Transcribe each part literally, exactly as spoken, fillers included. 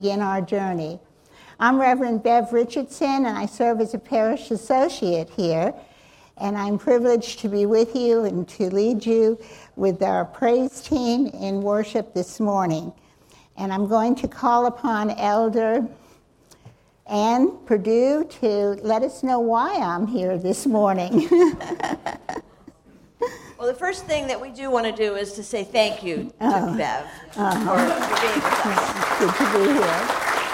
begin our journey. I'm Reverend Bev Richardson, and I serve as a parish associate here, and I'm privileged to be with you and to lead you with our praise team in worship this morning. And I'm going to call upon Elder Ann Purdue to let us know why I'm here this morning. Well, the first thing that we do want to do is to say thank you to Oh. Bev Uh-huh. for, for being with us. Good to be here.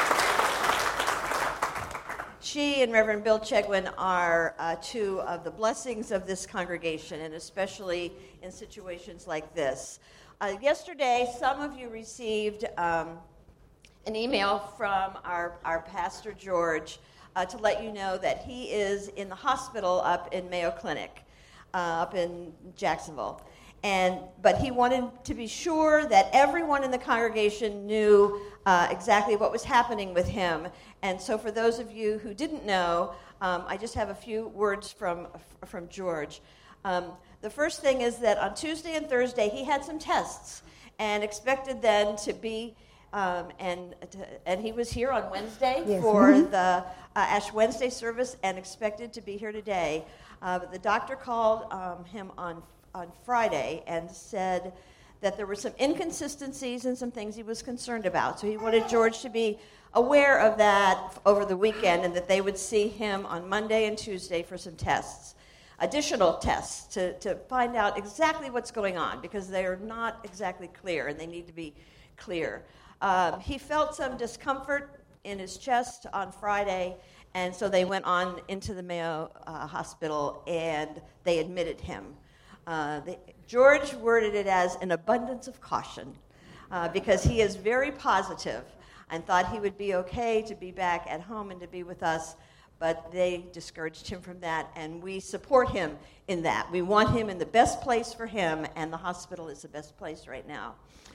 She and Reverend Bill Chegwin are uh, two of the blessings of this congregation, and especially in situations like this. Uh, yesterday, some of you received um, an email from our, our pastor, George, uh, to let you know that he is in the hospital up in Mayo Clinic. Uh, up in Jacksonville, and but he wanted to be sure that everyone in the congregation knew uh, exactly what was happening with him. And so, for those of you who didn't know, um, I just have a few words from from George. Um, the first thing is that on Tuesday and Thursday he had some tests, and expected then to be. Um, and and he was here on Wednesday Yes. for Mm-hmm. the uh, Ash Wednesday service, and expected to be here today. Uh, but the doctor called um, him on on Friday and said that there were some inconsistencies and some things he was concerned about. So he wanted George to be aware of that over the weekend, and that they would see him on Monday and Tuesday for some tests, additional tests, to, to find out exactly what's going on, because they are not exactly clear, and they need to be clear. Um, he felt some discomfort in his chest on Friday, and so they went on into the Mayo uh, Hospital, and they admitted him. Uh, they, George worded it as an abundance of caution, uh, because he is very positive and thought he would be okay to be back at home and to be with us, but they discouraged him from that, and we support him in that. We want him in the best place for him, and the hospital is the best place right now.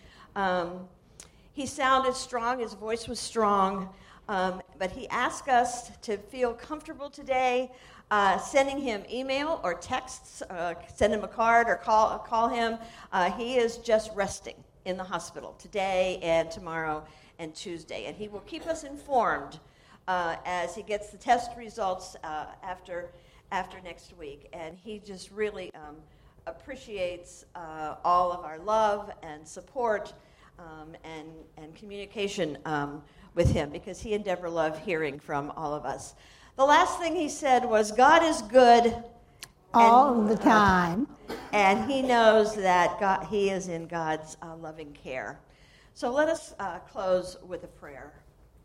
Um, he sounded strong, his voice was strong. Um, but he asked us to feel comfortable today, uh, sending him email or texts, uh, send him a card or call call him. Uh, he is just resting in the hospital today and tomorrow and Tuesday, and he will keep us informed uh, as he gets the test results uh, after after next week. And he just really um, appreciates uh, all of our love and support um, and and communication. Um, with him, because he and Deborah love hearing from all of us. The last thing he said was, God is good All and, the time. and he knows that God, he is in God's uh, loving care. So let us uh, close with a prayer.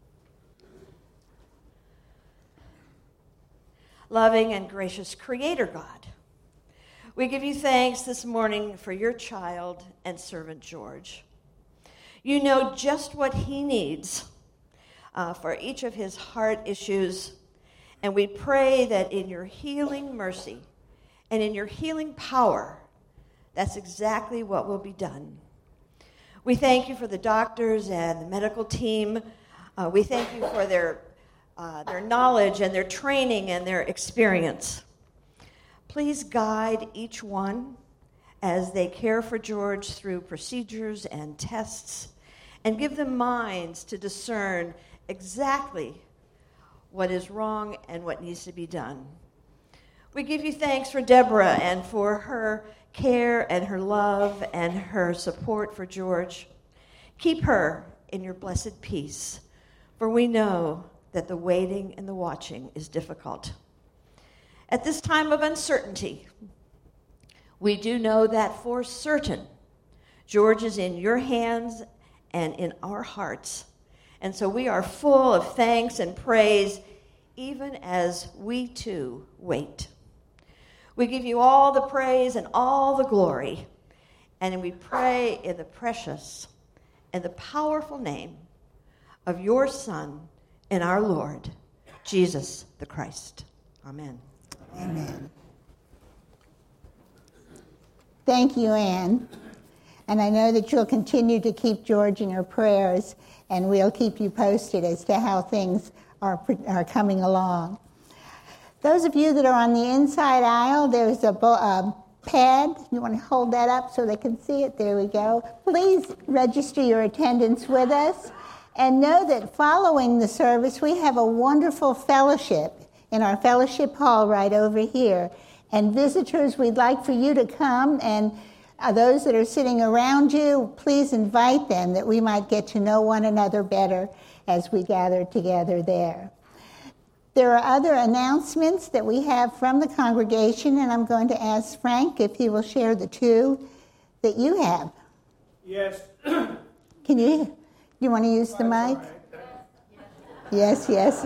Loving and gracious Creator God, we give you thanks this morning for your child and servant George. You know just what he needs Uh, for each of his heart issues, and we pray that in your healing mercy and in your healing power, that's exactly what will be done. We thank you for the doctors and the medical team. Uh, we thank you for their, uh, their knowledge and their training and their experience. Please guide each one as they care for George through procedures and tests, and give them minds to discern exactly what is wrong and what needs to be done. We give you thanks for Deborah and for her care and her love and her support for George. Keep her in your blessed peace, for we know that the waiting and the watching is difficult. At this time of uncertainty, we do know that for certain, George is in your hands and in our hearts. And so we are full of thanks and praise, even as we too wait. We give you all the praise and all the glory, and we pray in the precious and the powerful name of your Son and our Lord, Jesus the Christ. Amen. Amen. Thank you, Ann. And I know that you'll continue to keep George in your prayers, and we'll keep you posted as to how things are, are coming along. Those of you that are on the inside aisle, there's a uh, pad. You want to hold that up so they can see it? There we go. Please register your attendance with us. And know that following the service, we have a wonderful fellowship in our fellowship hall right over here. And visitors, we'd like for you to come, and uh, those that are sitting around you, please invite them that we might get to know one another better as we gather together there. There are other announcements that we have from the congregation, and I'm going to ask Frank if he will share the two that you have. Yes. Can you, you want to use the mic? Right. Yes, yes.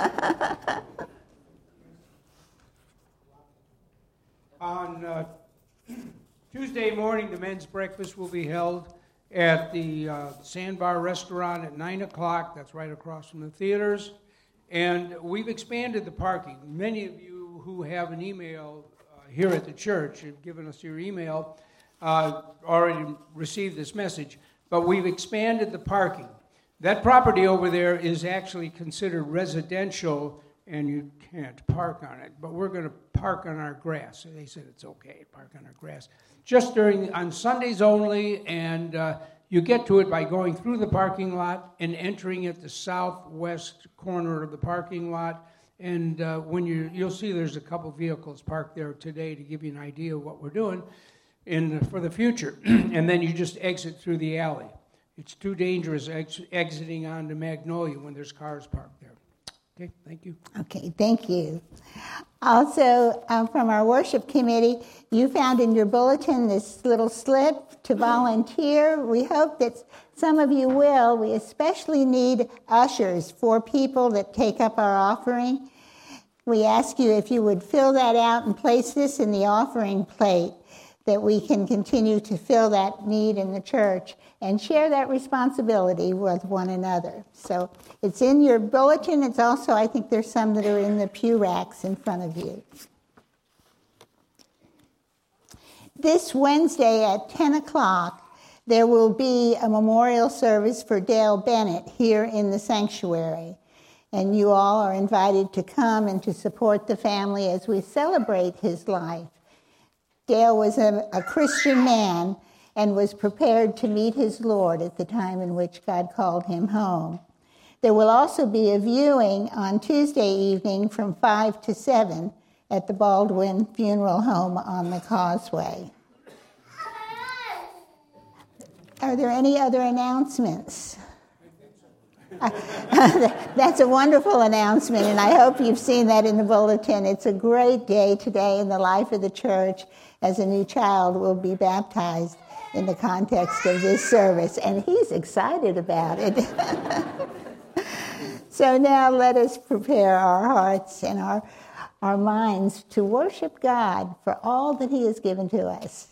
On uh, Tuesday morning, the men's breakfast will be held at the uh, Sandbar Restaurant at nine o'clock. That's right across from the theaters. And we've expanded the parking. Many of you who have an email uh, here at the church have given us your email, uh, already received this message. But we've expanded the parking. That property over there is actually considered residential, and you can't park on it. But we're going to park on our grass. So they said it's okay, park on our grass. Just during, on Sundays only, and uh, you get to it by going through the parking lot and entering at the southwest corner of the parking lot. And uh, when you, you'll see there's a couple vehicles parked there today to give you an idea of what we're doing in for the future. And then you just exit through the alley. It's too dangerous ex- exiting onto Magnolia when there's cars parked there. Okay, thank you. Okay, thank you. Also, um, from our worship committee, you found in your bulletin this little slip to volunteer. We hope that some of you will. We especially need ushers for people that take up our offering. We ask you if you would fill that out and place this in the offering plate, that we can continue to fill that need in the church and share that responsibility with one another. So it's in your bulletin. It's also, I think there's some that are in the pew racks in front of you. This Wednesday at ten o'clock, there will be a memorial service for Dale Bennett here in the sanctuary. And you all are invited to come and to support the family as we celebrate his life. Dale was a, a Christian man and was prepared to meet his Lord at the time in which God called him home. There will also be a viewing on Tuesday evening from five to seven at the Baldwin Funeral Home on the Causeway. Are there any other announcements? That's a wonderful announcement, and I hope you've seen that in the bulletin. It's a great day today in the life of the church as a new child will be baptized in the context of this service, and he's excited about it. So now let us prepare our hearts and our, our minds to worship God for all that he has given to us.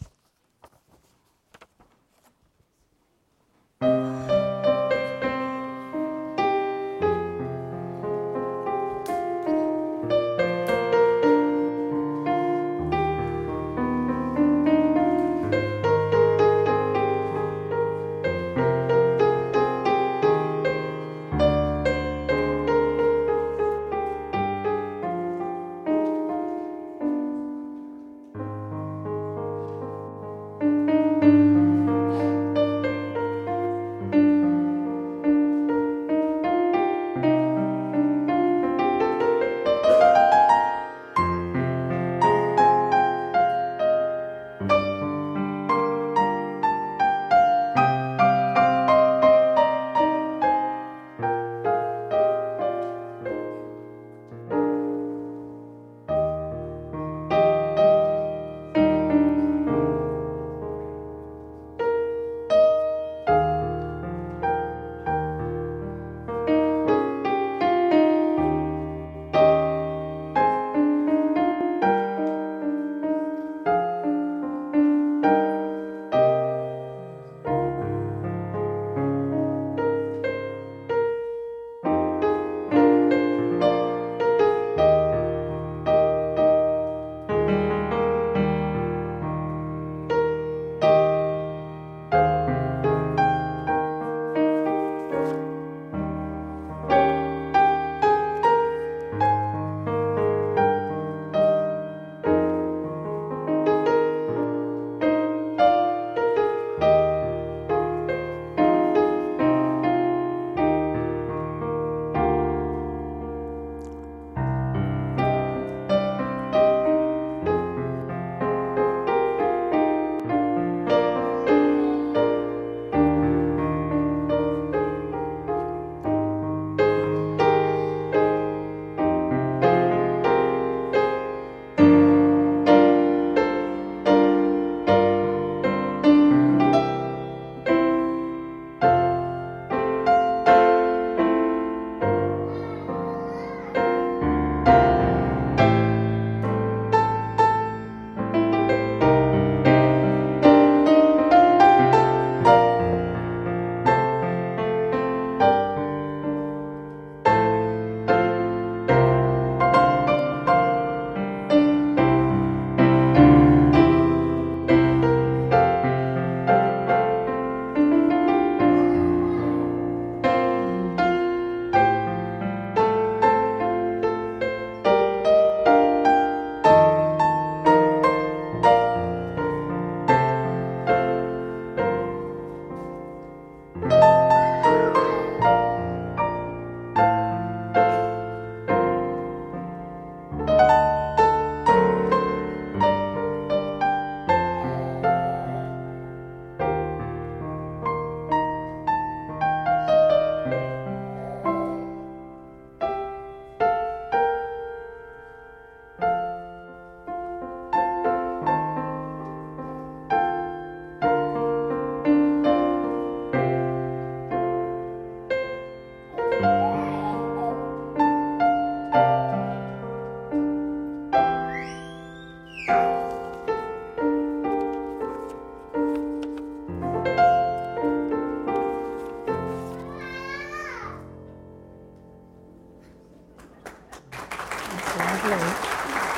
lovely.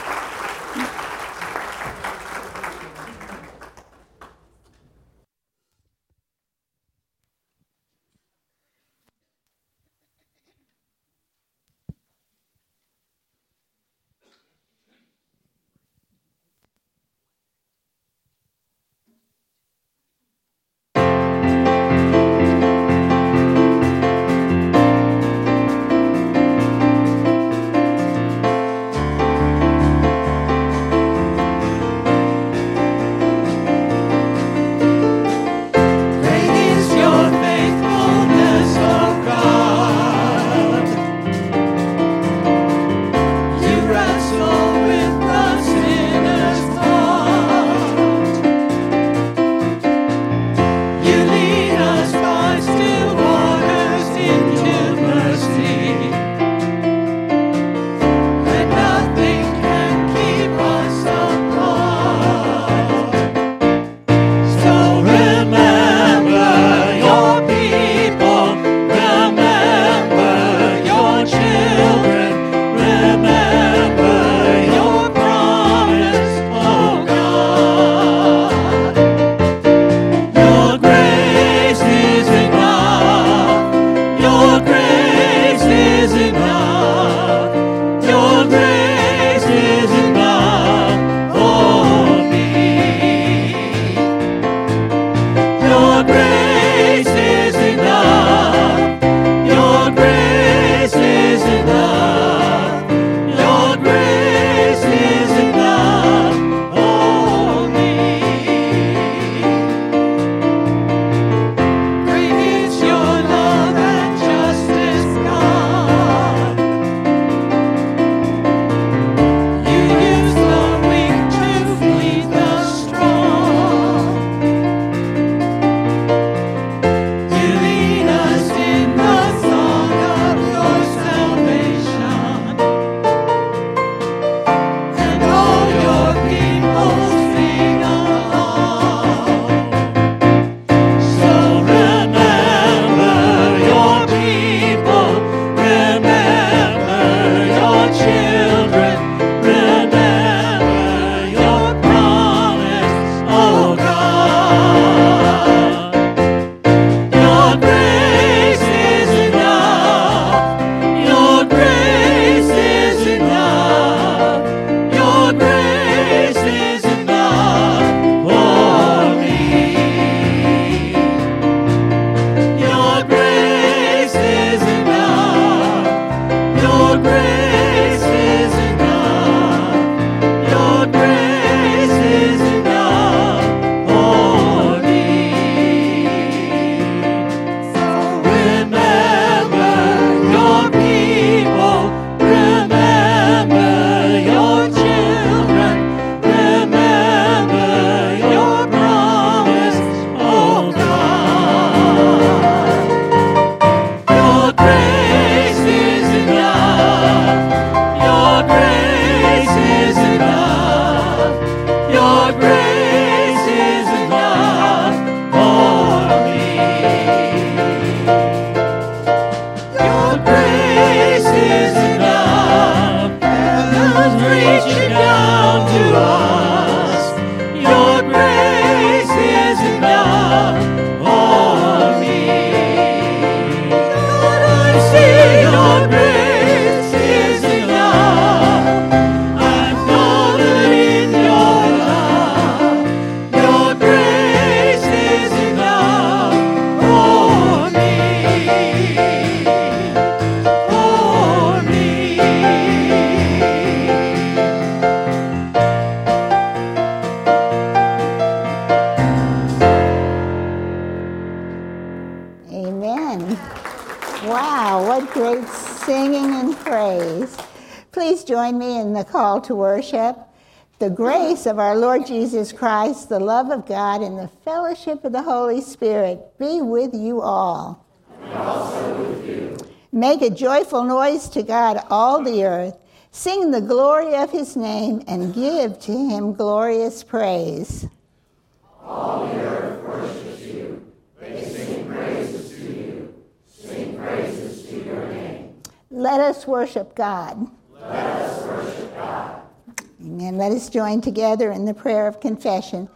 Please join me in the call to worship. The grace of our Lord Jesus Christ, the love of God, and the fellowship of the Holy Spirit be with you all. And also with you. Make a joyful noise to God, all the earth. Sing the glory of his name and give to him glorious praise. All the earth worships you. They sing praises to you. Sing praises to your name. Let us worship God. Let us worship God. Amen. Let us join together in the prayer of confession.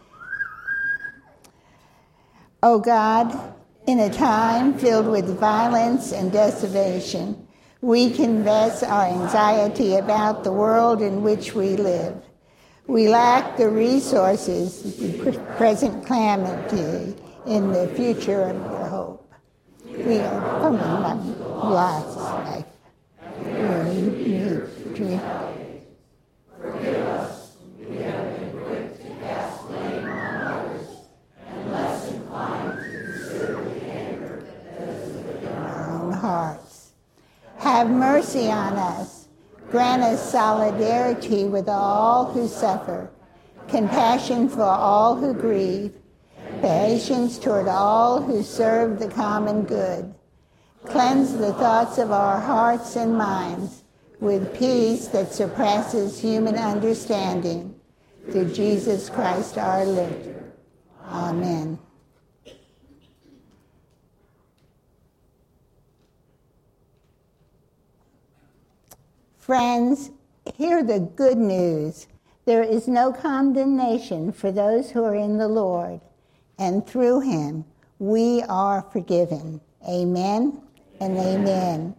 O God, in a time filled with violence and desolation, we confess our anxiety about the world in which we live. We lack the resources to present calamity in the future of your hope. We are from the last life. We need to Forgive us, we have been quick to cast blame on others, and less inclined to consider the anger that is within our our own hearts. Have mercy on us. Grant us solidarity with all who suffer, compassion for all who grieve, patience toward all who serve the common good. Cleanse the thoughts of our hearts and minds with peace that surpasses human understanding. Through Jesus Christ our Lord. Amen. Friends, hear the good news. There is no condemnation for those who are in the Lord, and through him we are forgiven. Amen and amen.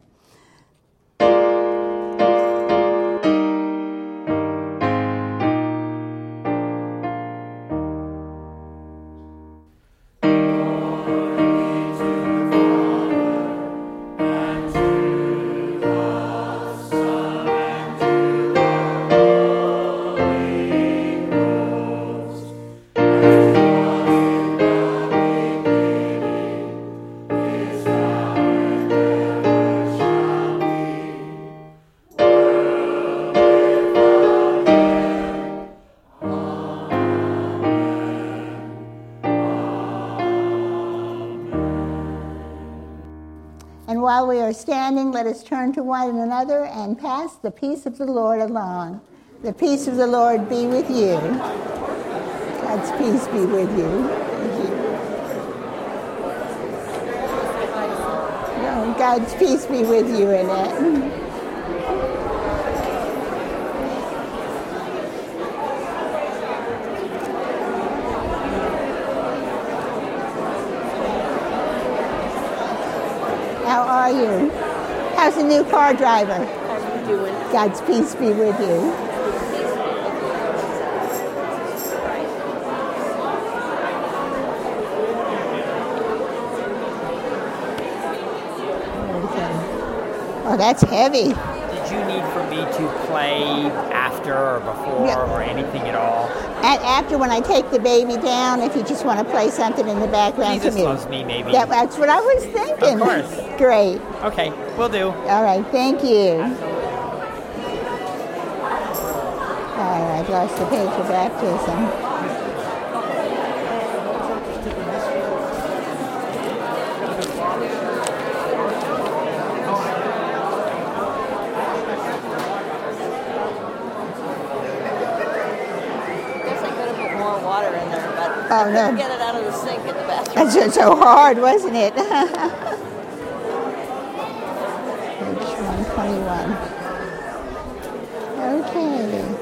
While we are standing, let us turn to one another and pass the peace of the Lord along. The peace of the Lord be with you. God's peace be with you. Thank you. Oh, God's peace be with you, Annette. How are you? How's the new car driver? How are you doing? God's peace be with you. Oh, that's heavy. Did you need for me to play after or before Yeah. or anything at all? At, after when I take the baby down, if you just want to play something in the background Jesus to me. loves me, maybe. That, that's what I was thinking. Of course. Great. Okay, will do. All right, thank you. All right, lost the page of baptism. Oh, no. Get it out of the sink in the bathroom. That's just so hard, wasn't it? Page one twenty-one. Okay.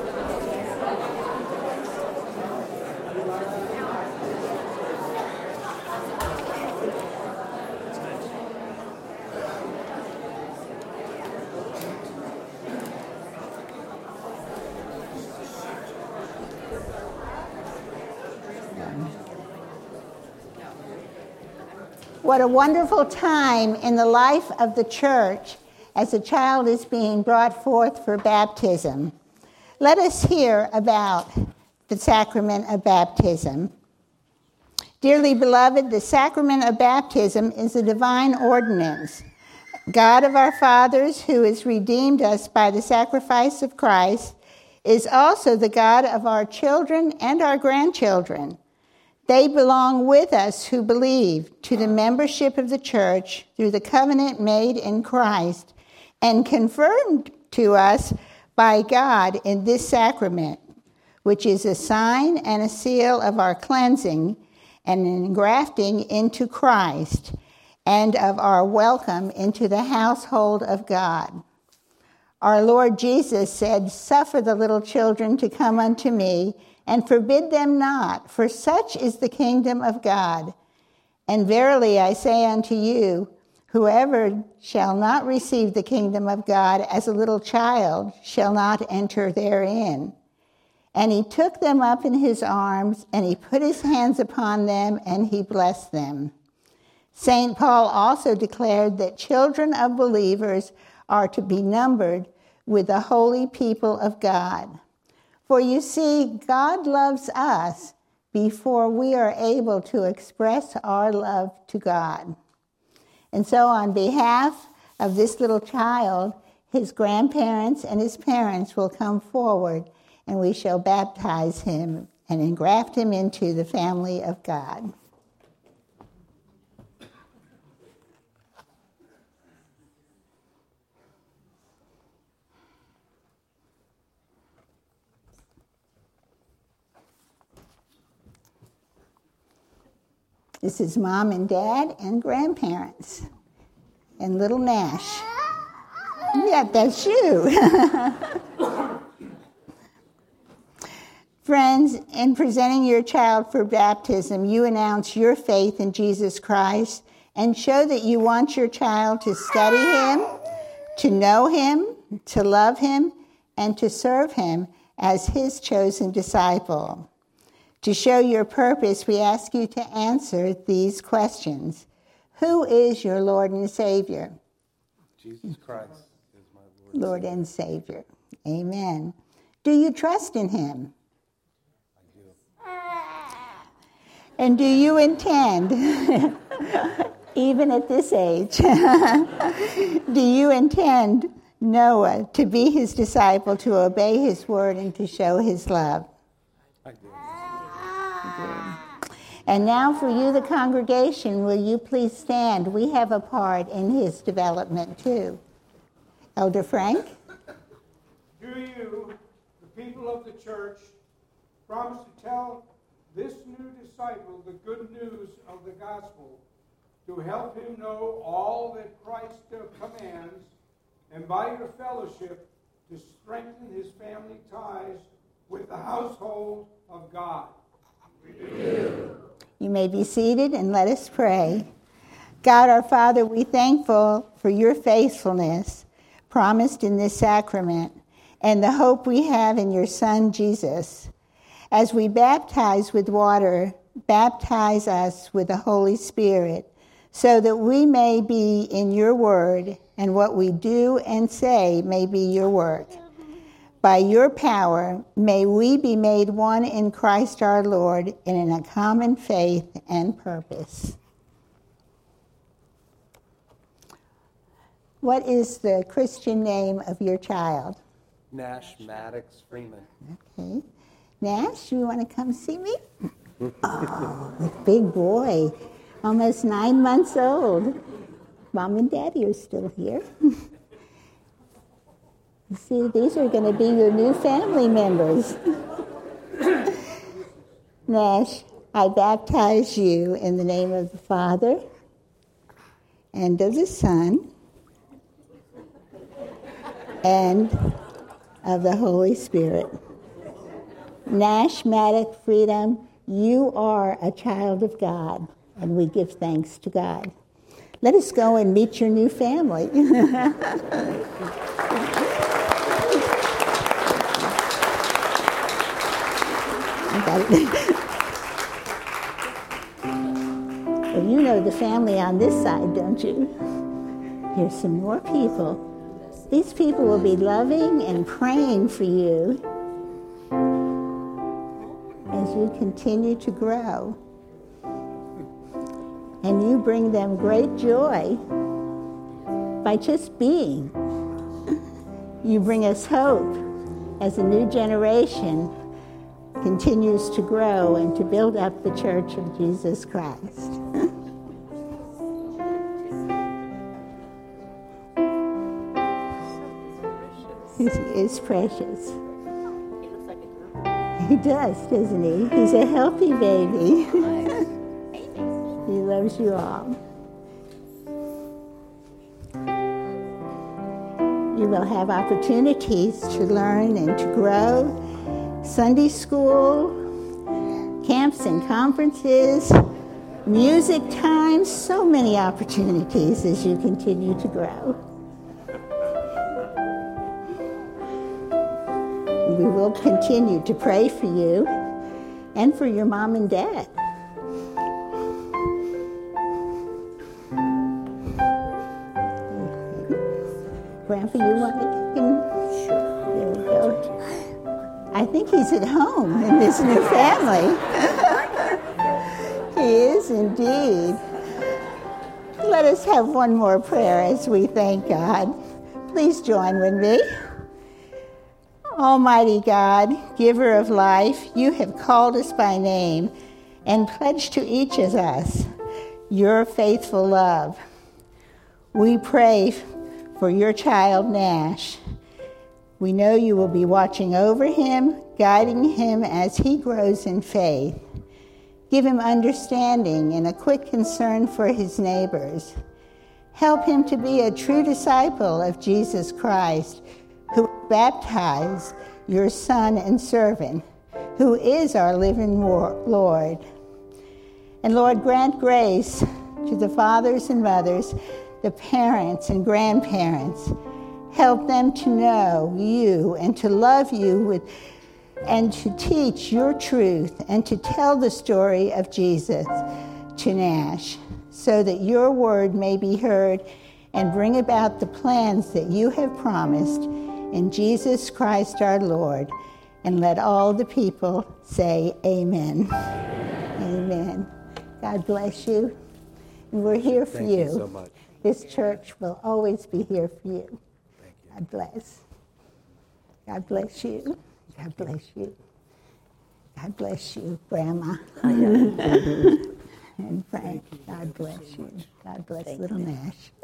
What a wonderful time in the life of the church as a child is being brought forth for baptism. Let us hear about the sacrament of baptism. Dearly beloved, the sacrament of baptism is a divine ordinance. God of our fathers, who has redeemed us by the sacrifice of Christ, is also the God of our children and our grandchildren. They belong with us who believe to the membership of the church through the covenant made in Christ and confirmed to us by God in this sacrament, which is a sign and a seal of our cleansing and engrafting into Christ and of our welcome into the household of God. Our Lord Jesus said, "Suffer the little children to come unto me, and forbid them not, for such is the kingdom of God. And verily I say unto you, whoever shall not receive the kingdom of God as a little child shall not enter therein." And he took them up in his arms, and he put his hands upon them, and he blessed them. Saint Paul also declared that children of believers are to be numbered with the holy people of God. For you see, God loves us before we are able to express our love to God. And so on behalf of this little child, his grandparents and his parents will come forward, and we shall baptize him and engraft him into the family of God. This is mom and dad and grandparents and little Nash. Yeah, that's you. Friends, in presenting your child for baptism, you announce your faith in Jesus Christ and show that you want your child to study him, to know him, to love him, and to serve him as his chosen disciple. To show your purpose, we ask you to answer these questions. Who is your Lord and Savior? Jesus Christ is my Lord. Lord and Savior. Amen. Do you trust in him? And do you intend, even at this age, do you intend Noah to be his disciple, to obey his word, and to show his love? I do. And now for you, the congregation, will you please stand? We have a part in his development too. Elder Frank? Do you, the people of the church, promise to tell this new disciple the good news of the gospel, to help him know all that Christ commands, and by your fellowship to strengthen his family ties with the household of God? We do. You may be seated and let us pray. God our Father, we're thankful for your faithfulness promised in this sacrament and the hope we have in your Son, Jesus. As we baptize with water, baptize us with the Holy Spirit, so that we may be in your word, and what we do and say may be your work. By your power, may we be made one in Christ our Lord, and in a common faith and purpose. What is the Christian name of your child? Nash Maddox Freeman. Okay. Nash, you want to come see me? Oh, big boy, almost nine months old. Mom and Daddy are still here. See, these are going to be your new family members. Nash, I baptize you in the name of the Father and of the Son and of the Holy Spirit. Nash Maddox Freedom, you are a child of God, and we give thanks to God. Let us go and meet your new family. Well, you know the family on this side, don't you? Here's some more people. These people will be loving and praying for you as you continue to grow. And you bring them great joy by just being. You bring us hope as a new generation continues to grow and to build up the Church of Jesus Christ. He is precious. He does, doesn't he? He's a healthy baby. He loves you all. You will have opportunities to learn and to grow. Sunday school, camps and conferences, music times, so many opportunities as you continue to grow. We will continue to pray for you and for your mom and dad. Grandpa, you want to get him? Sure. There we go. I think he's at home in this new family. He is indeed. Let us have one more prayer as we thank God. Please join with me. Almighty God, giver of life, you have called us by name and pledged to each of us your faithful love. We pray for your child Nash. We know you will be watching over him, guiding him as he grows in faith. Give him understanding and a quick concern for his neighbors. Help him to be a true disciple of Jesus Christ, who baptized your Son and servant, who is our living Lord. And Lord, grant grace to the fathers and mothers, the parents and grandparents. Help them to know you and to love you with, and to teach your truth and to tell the story of Jesus to Nash, so that your word may be heard and bring about the plans that you have promised in Jesus Christ our Lord. And let all the people say amen. Amen. Amen. God bless you. And we're here for Thank you. you so much. This church will always be here for you. Thank you. God bless. God bless you. God bless you. God bless you, Grandma. And Frank, God bless you. God bless little Nash.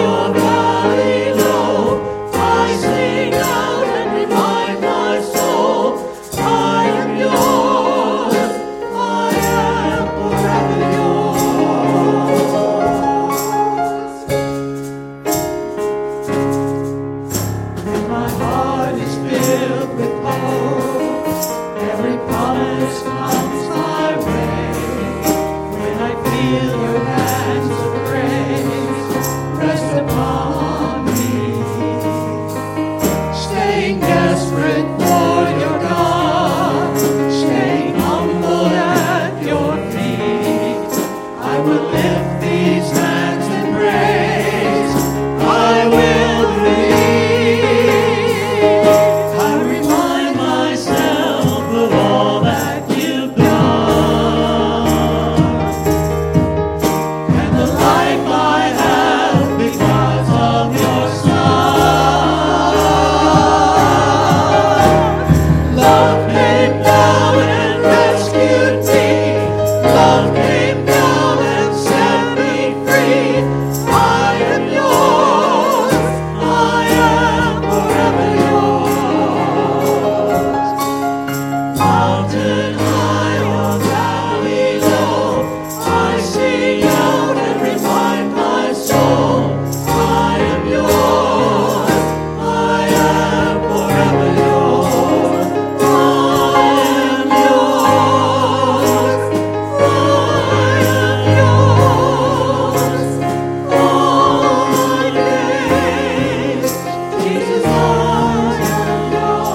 Soul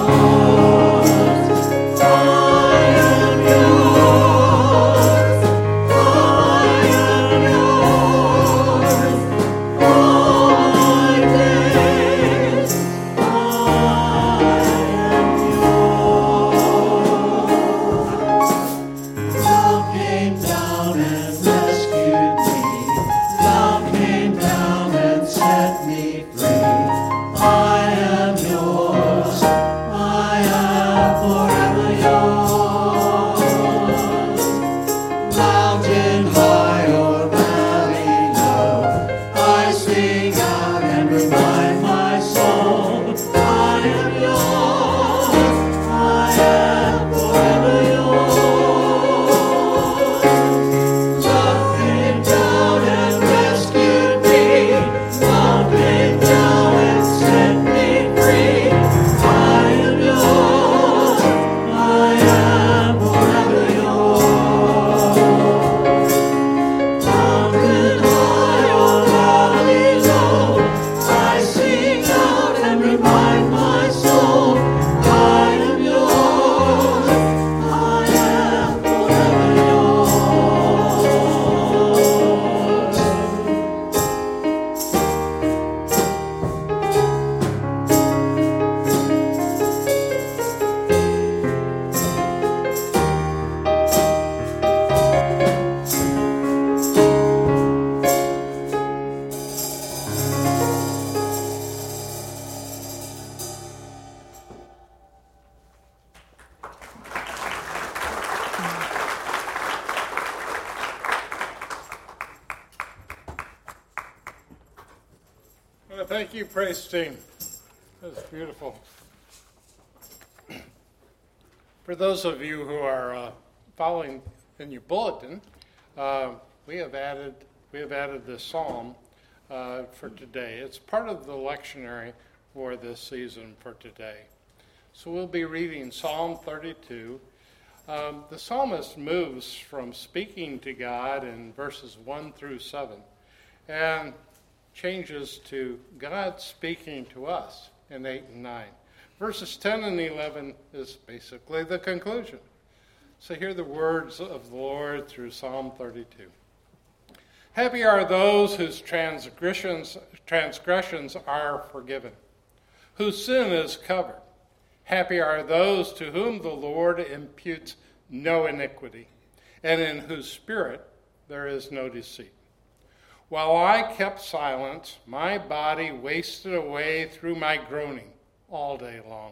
Thank you, praise team. That's beautiful. For those of you who are uh, following in your bulletin, uh, we have added we have added this psalm uh, for today. It's part of the lectionary for this season for today. So we'll be reading Psalm thirty-two. Um, the psalmist moves from speaking to God in verses one through seven, and changes to God speaking to us in eight and nine. Verses ten and eleven is basically the conclusion. So hear the words of the Lord through Psalm thirty-two. Happy are those whose transgressions, transgressions are forgiven, whose sin is covered. Happy are those to whom the Lord imputes no iniquity, and in whose spirit there is no deceit. While I kept silence, my body wasted away through my groaning all day long.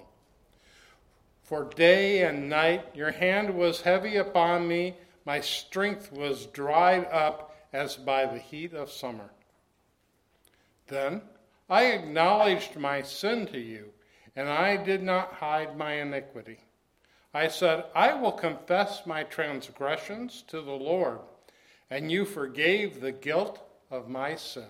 For day and night your hand was heavy upon me, my strength was dried up as by the heat of summer. Then I acknowledged my sin to you, and I did not hide my iniquity. I said, I will confess my transgressions to the Lord, and you forgave the guilt of my sin.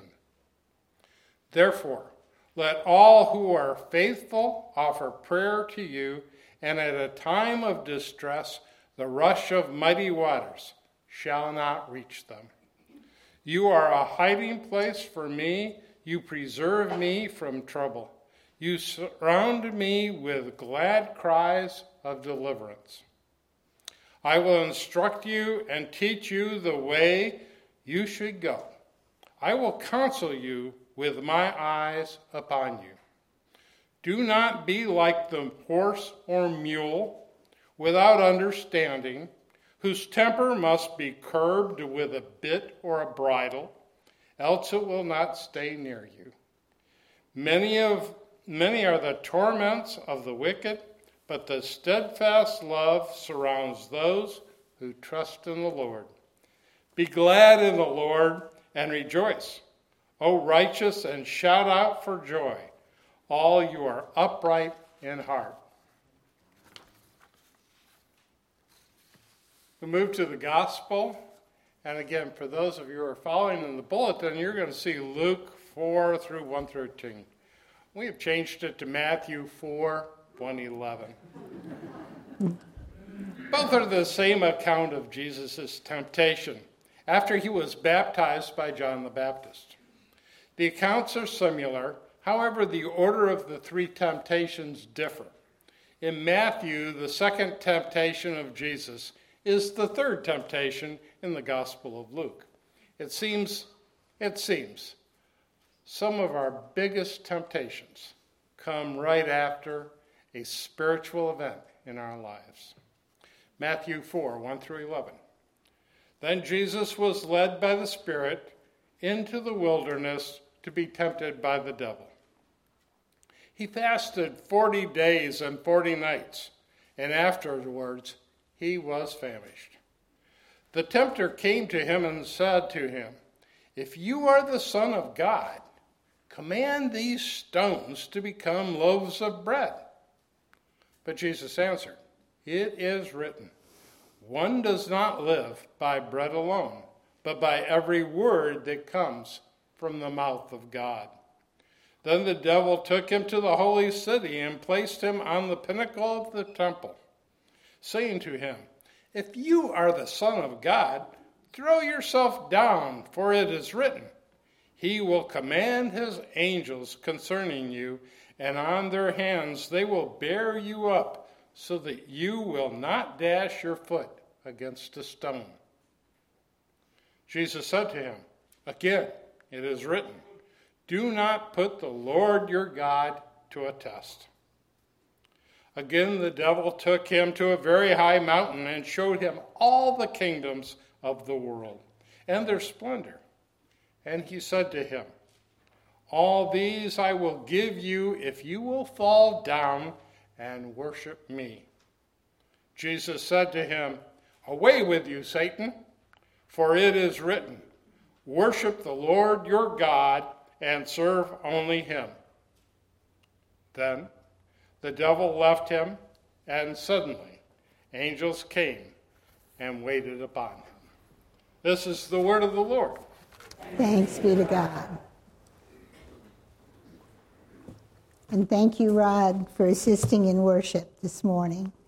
Therefore, let all who are faithful offer prayer to you, and at a time of distress, the rush of mighty waters shall not reach them. You are a hiding place for me. You preserve me from trouble. You surround me with glad cries of deliverance. I will instruct you and teach you the way you should go. I will counsel you with my eyes upon you. Do not be like the horse or mule without understanding, whose temper must be curbed with a bit or a bridle, else it will not stay near you. Many of many are the torments of the wicked, but the steadfast love surrounds those who trust in the Lord. Be glad in the Lord and rejoice, O righteous, and shout out for joy, all you are upright in heart. We move to the gospel, and again, for those of you who are following in the bulletin, you're going to see Luke four through one thirteen. We have changed it to Matthew four, one eleven. Both are the same account of Jesus' temptation after he was baptized by John the Baptist. The accounts are similar, however, the order of the three temptations differ. In Matthew, the second temptation of Jesus is the third temptation in the Gospel of Luke. It seems, it seems, some of our biggest temptations come right after a spiritual event in our lives. Matthew four, one through eleven. Then Jesus was led by the Spirit into the wilderness to be tempted by the devil. He fasted forty days and forty nights, and afterwards he was famished. The tempter came to him and said to him, "If you are the Son of God, command these stones to become loaves of bread." But Jesus answered, "It is written, one does not live by bread alone, but by every word that comes from the mouth of God." Then the devil took him to the holy city and placed him on the pinnacle of the temple, saying to him, "If you are the Son of God, throw yourself down, for it is written, He will command His angels concerning you, and on their hands they will bear you up, so that you will not dash your foot against a stone." Jesus said to him, "Again, it is written, do not put the Lord your God to a test." Again, the devil took him to a very high mountain and showed him all the kingdoms of the world and their splendor. And he said to him, "All these I will give you if you will fall down and worship me." Jesus said to him, "Away with you, Satan, for it is written, worship the Lord your God and serve only him." Then the devil left him, and suddenly angels came and waited upon him. This is the word of the Lord. Thanks be to God. And thank you, Rod, for assisting in worship this morning.